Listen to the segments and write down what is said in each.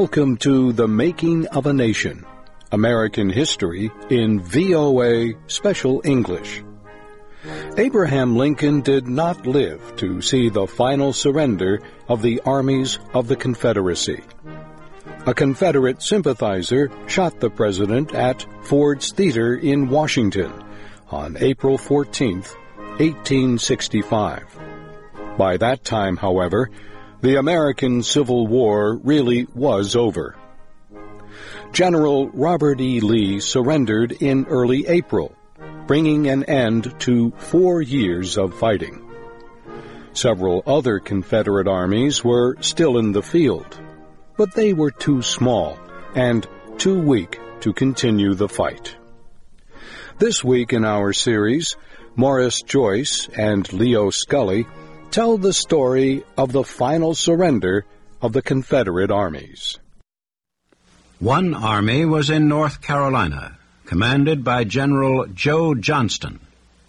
Welcome to The Making of a Nation, American History in VOA Special English. Abraham Lincoln did not live to see the final surrender of the armies of the Confederacy. A Confederate sympathizer shot the president at Ford's Theater in Washington on April 14, 1865. By that time, however, the American Civil War really was over. General Robert E. Lee surrendered in early April, bringing an end to 4 years of fighting. Several other Confederate armies were still in the field, but they were too small and too weak to continue the fight. This week in our series, Morris Joyce and Leo Scully tell the story of the final surrender of the Confederate armies. One army was in North Carolina, commanded by General Joe Johnston.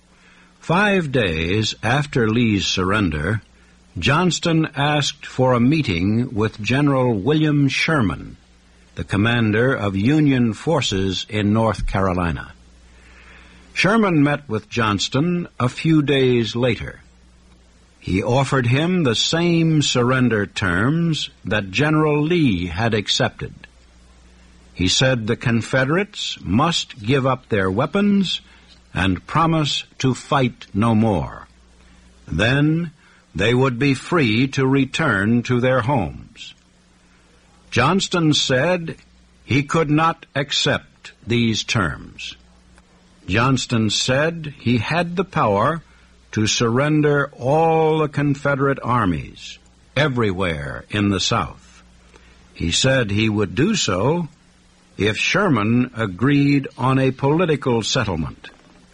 5 days after Lee's surrender, Johnston asked for a meeting with General William Sherman, the commander of Union forces in North Carolina. Sherman met with Johnston a few days later. He offered him the same surrender terms that General Lee had accepted. He said the Confederates must give up their weapons and promise to fight no more. Then they would be free to return to their homes. Johnston said he could not accept these terms. Johnston said he had the power to surrender all the Confederate armies everywhere in the South. He said he would do so if Sherman agreed on a political settlement.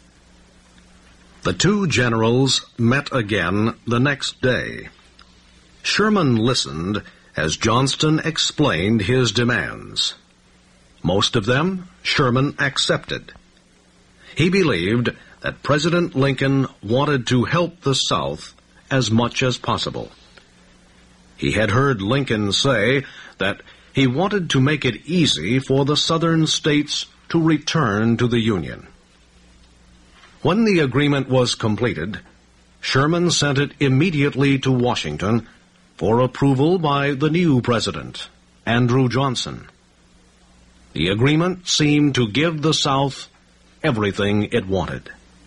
The two generals met again the next day. Sherman listened as Johnston explained his demands. Most of them Sherman accepted. He believed that President Lincoln wanted to help the South as much as possible. He had heard Lincoln say that he wanted to make it easy for the Southern states to return to the Union. When the agreement was completed, Sherman sent it immediately to Washington for approval by the new president, Andrew Johnson. The agreement seemed to give the South everything it wanted.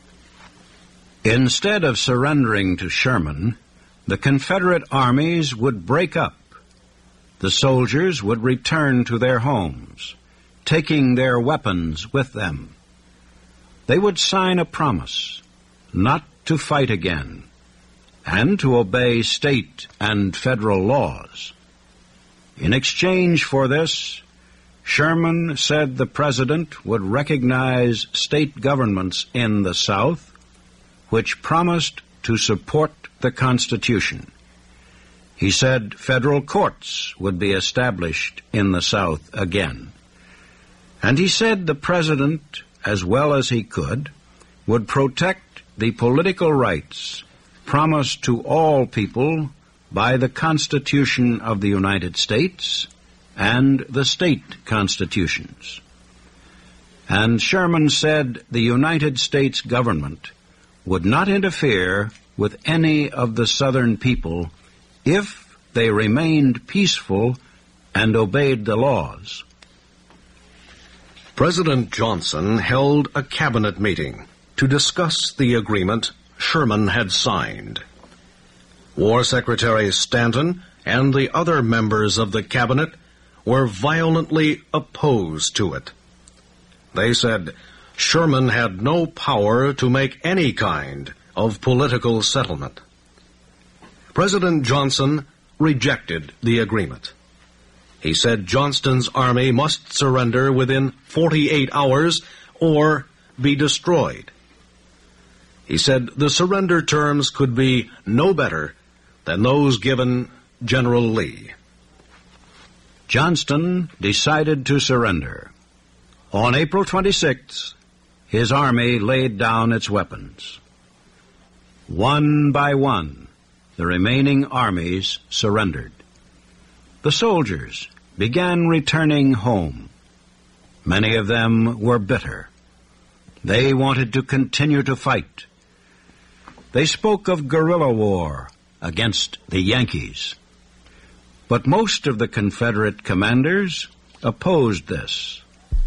Instead of surrendering to Sherman, the Confederate armies would break up. The soldiers would return to their homes, taking their weapons with them. They would sign a promise not to fight again and to obey state and federal laws. In exchange for this, Sherman said the president would recognize state governments in the South which promised to support the Constitution. He said federal courts would be established in the South again. And he said the president, as well as he could, would protect the political rights promised to all people by the Constitution of the United States and the state constitutions. And Sherman said the United States government would not interfere with any of the Southern people if they remained peaceful and obeyed the laws. President Johnson held a cabinet meeting to discuss the agreement Sherman had signed. War Secretary Stanton and the other members of the cabinet were violently opposed to it. They said Sherman had no power to make any kind of political settlement. President Johnson rejected the agreement. He said Johnston's army must surrender within 48 hours or be destroyed. He said the surrender terms could be no better than those given General Lee. Johnston decided to surrender. On April 26th, his army laid down its weapons. One by one, the remaining armies surrendered. The soldiers began returning home. Many of them were bitter. They wanted to continue to fight. They spoke of guerrilla war against the Yankees. But most of the Confederate commanders opposed this.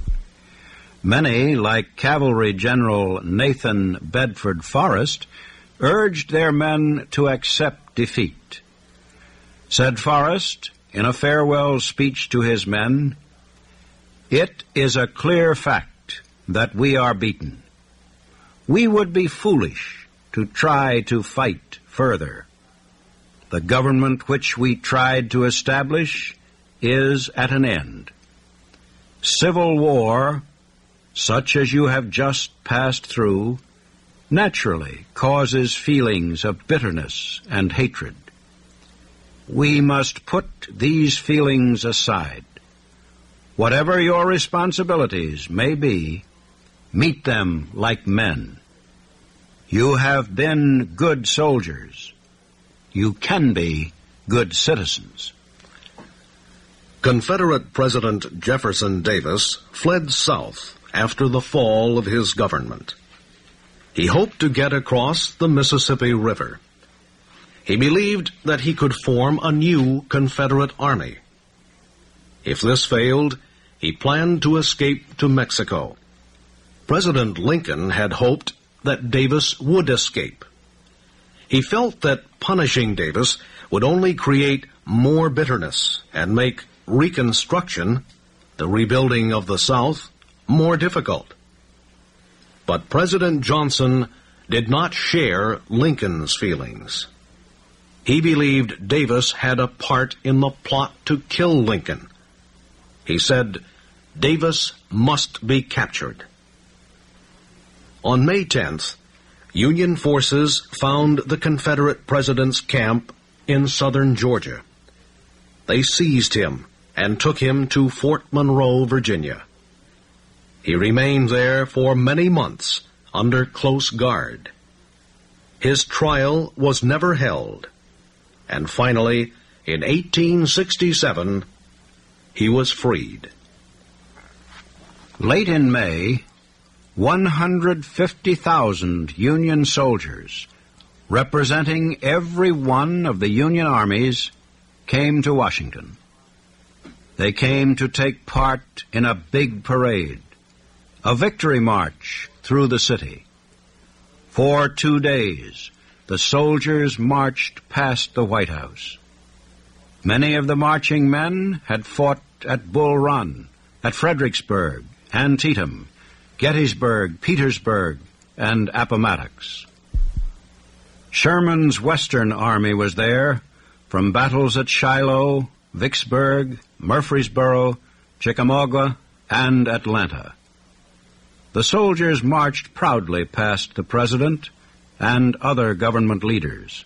Many, like Cavalry General Nathan Bedford Forrest, urged their men to accept defeat. Said Forrest, in a farewell speech to his men, "It is a clear fact that we are beaten. We would be foolish to try to fight further. The government which we tried to establish is at an end. Civil war, such as you have just passed through, naturally causes feelings of bitterness and hatred. We must put these feelings aside. Whatever your responsibilities may be, meet them like men. You have been good soldiers. You can be good citizens." Confederate President Jefferson Davis fled south after the fall of his government. He hoped to get across the Mississippi River. He believed that he could form a new Confederate army. If this failed, he planned to escape to Mexico. President Lincoln had hoped that Davis would escape. He felt that punishing Davis would only create more bitterness and make Reconstruction, the rebuilding of the South, more difficult. But President Johnson did not share Lincoln's feelings. He believed Davis had a part in the plot to kill Lincoln. He said, "Davis must be captured." On May 10th, Union forces found the Confederate president's camp in southern Georgia. They seized him and took him to Fort Monroe, Virginia. He remained there for many months under close guard. His trial was never held, and finally, in 1867, he was freed. Late in May, 150,000 Union soldiers, representing every one of the Union armies, came to Washington. They came to take part in a big parade, a victory march through the city. For 2 days, the soldiers marched past the White House. Many of the marching men had fought at Bull Run, at Fredericksburg, Antietam, Gettysburg, Petersburg, and Appomattox. Sherman's Western Army was there, from battles at Shiloh, Vicksburg, Murfreesboro, Chickamauga, and Atlanta. The soldiers marched proudly past the President and other government leaders.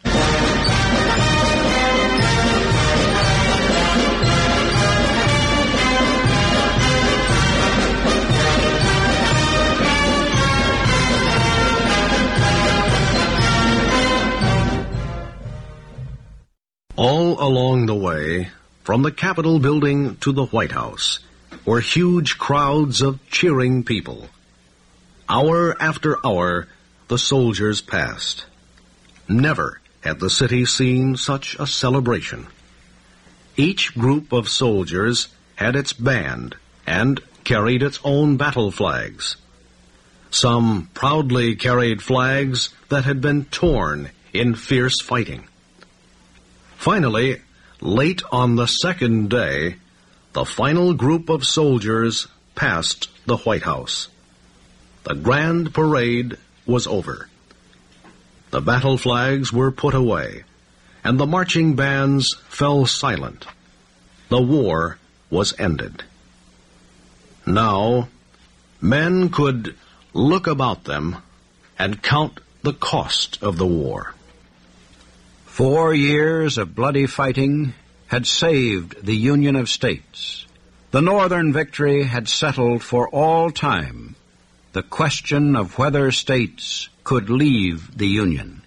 All along the way, from the Capitol building to the White House, were huge crowds of cheering people. Hour after hour, the soldiers passed. Never had the city seen such a celebration. Each group of soldiers had its band and carried its own battle flags. Some proudly carried flags that had been torn in fierce fighting. Finally, late on the second day, the final group of soldiers passed the White House. The grand parade was over. The battle flags were put away, and the marching bands fell silent. The war was ended. Now, men could look about them and count the cost of the war. 4 years of bloody fighting had saved the Union of States. The Northern victory had settled for all time the question of whether states could leave the Union.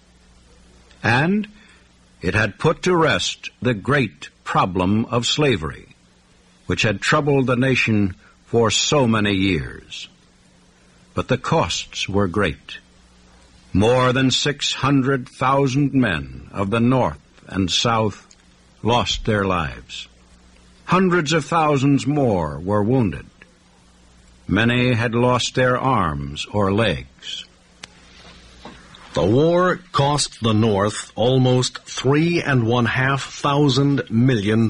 And it had put to rest the great problem of slavery. which had troubled the nation for so many years. But the costs were great. More than 600,000 men of the North and South lost their lives. Hundreds of thousands more were wounded. Many had lost their arms or legs. The war cost the North almost $3.5 million.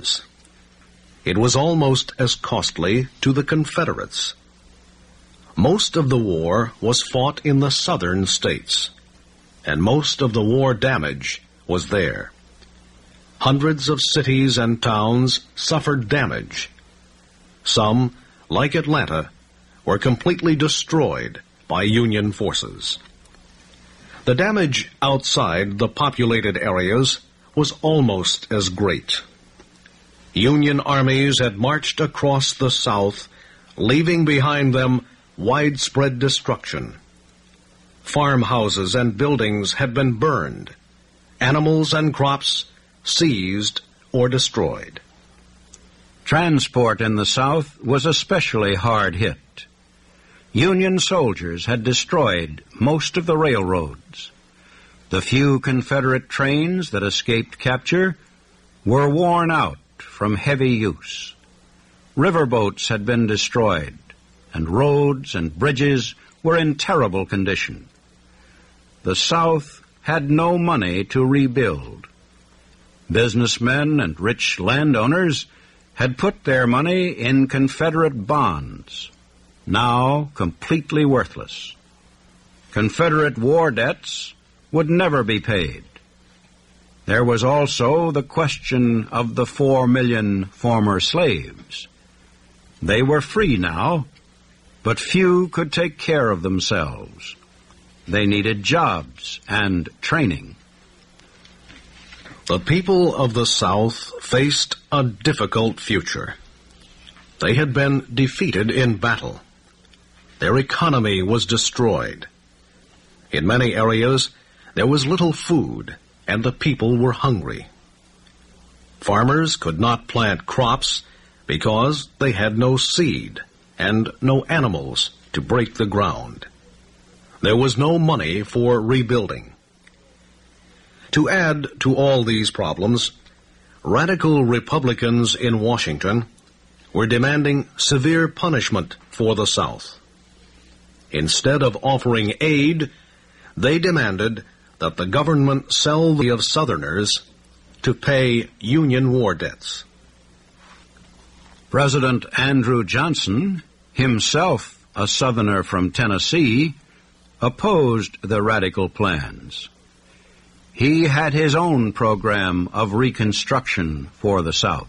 It was almost as costly to the Confederates. Most of the war was fought in the southern states, and most of the war damage was there. Hundreds of cities and towns suffered damage. Some, like Atlanta, were completely destroyed by Union forces. The damage outside the populated areas was almost as great. Union armies had marched across the South, leaving behind them widespread destruction. Farmhouses and buildings had been burned, animals and crops seized or destroyed. Transport in the South was especially hard hit. Union soldiers had destroyed most of the railroads. The few Confederate trains that escaped capture were worn out from heavy use. Riverboats had been destroyed, and roads and bridges were in terrible condition. The South had no money to rebuild. Businessmen and rich landowners had put their money in Confederate bonds, now completely worthless. Confederate war debts would never be paid. There was also the question of the 4 million former slaves. They were free now, but few could take care of themselves. They needed jobs and training. The people of the South faced a difficult future. They had been defeated in battle. Their economy was destroyed. In many areas, there was little food, and the people were hungry. Farmers could not plant crops because they had no seed and no animals to break the ground. There was no money for rebuilding. To add to all these problems, radical Republicans in Washington were demanding severe punishment for the South. Instead of offering aid, they demanded that the government sell the of Southerners to pay Union war debts. President Andrew Johnson, himself a Southerner from Tennessee, opposed the radical plans. He had his own program of reconstruction for the South.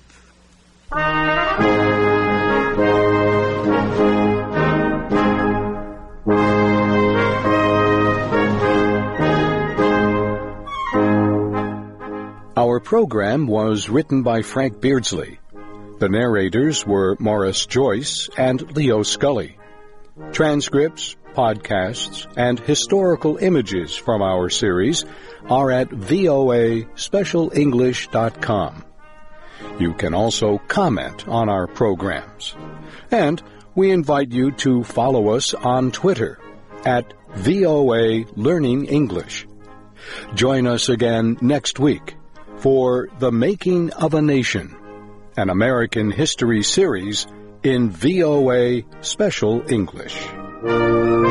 Our program was written by Frank Beardsley. The narrators were Morris Joyce and Leo Scully. Transcripts, podcasts, and historical images from our series are at voaspecialenglish.com. You can also comment on our programs. And we invite you to follow us on Twitter at VOA Learning English. Join us again next week for The Making of a Nation, an American history series in VOA Special English.